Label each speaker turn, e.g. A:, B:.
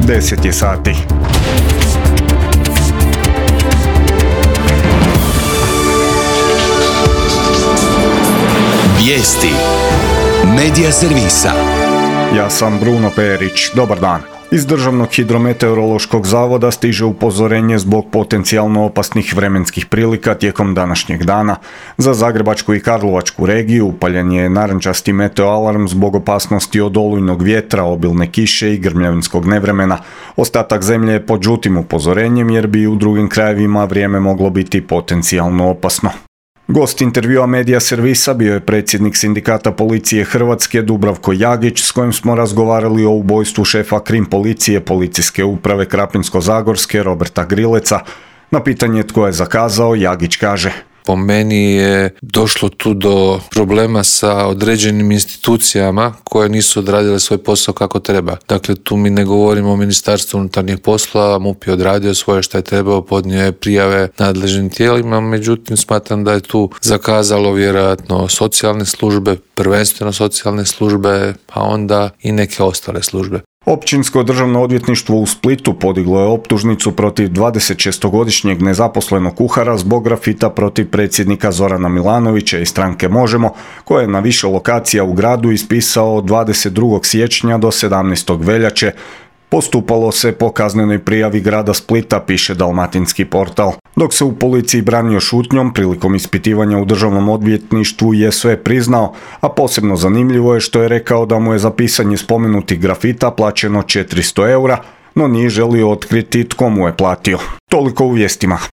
A: 10 je sati.
B: Vijesti Medija servisa.
A: Ja sam Bruno Perić. Dobar dan. Iz Državnog hidrometeorološkog zavoda stiže upozorenje zbog potencijalno opasnih vremenskih prilika tijekom današnjeg dana. Za Zagrebačku i Karlovačku regiju upaljen je narančasti meteoalarm zbog opasnosti od olujnog vjetra, obilne kiše i grmljavinskog nevremena. Ostatak zemlje je pod žutim upozorenjem jer bi u drugim krajevima vrijeme moglo biti potencijalno opasno. Gost intervjua Medija servisa bio je predsjednik Sindikata policije Hrvatske Dubravko Jagić, s kojim smo razgovarali o ubojstvu šefa krim policije Policijske uprave Krapinsko-zagorske Roberta Grileca. Na pitanje tko je zakazao, Jagić kaže:
C: Po meni je došlo tu do problema sa određenim institucijama koje nisu odradile svoj posao kako treba. Dakle, tu mi ne govorimo o Ministarstvu unutarnjih poslova, MUP je odradio svoje što je trebao, podnio je prijave nadležnim tijelima, međutim smatram da je tu zakazalo vjerojatno socijalne službe, prvenstveno socijalne službe, a onda i neke ostale službe.
A: Općinsko državno odvjetništvo u Splitu podiglo je optužnicu protiv 26-godišnjeg nezaposlenog kuhara zbog grafita protiv predsjednika Zorana Milanovića i stranke Možemo, koje je na više lokacija u gradu ispisao od 22. siječnja do 17. veljače. Postupalo se po kaznenoj prijavi grada Splita, piše Dalmatinski portal. Dok se u policiji branio šutnjom, prilikom ispitivanja u državnom odvjetništvu je sve priznao, a posebno zanimljivo je što je rekao da mu je za pisanje spomenutih grafita plaćeno 400 eura, no nije želio otkriti tko mu je platio. Toliko u vijestima.